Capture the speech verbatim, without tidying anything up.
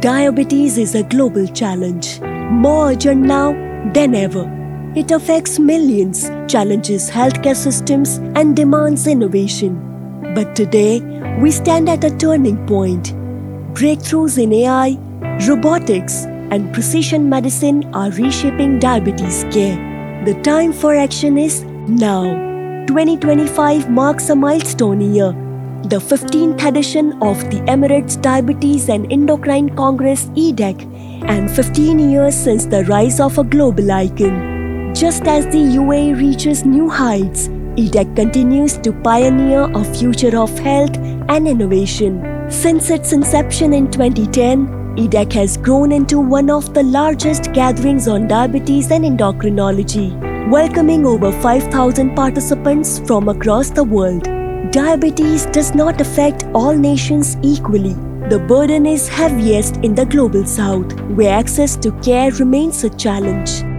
Diabetes is a global challenge, more urgent now than ever. It affects millions, challenges healthcare systems, and demands innovation. But today, we stand at a turning point. Breakthroughs in A I, robotics, and precision medicine are reshaping diabetes care. The time for action is now. twenty twenty-five marks a milestone year, the fifteenth edition of the Emirates Diabetes and Endocrine Congress E D E C, and fifteen years since the rise of a global icon. Just as the U A E reaches new heights, E D E C continues to pioneer a future of health and innovation. Since its inception in twenty ten, E D E C has grown into one of the largest gatherings on diabetes and endocrinology, welcoming over five thousand participants from across the world. Diabetes does not affect all nations equally. The burden is heaviest in the global south, where access to care remains a challenge.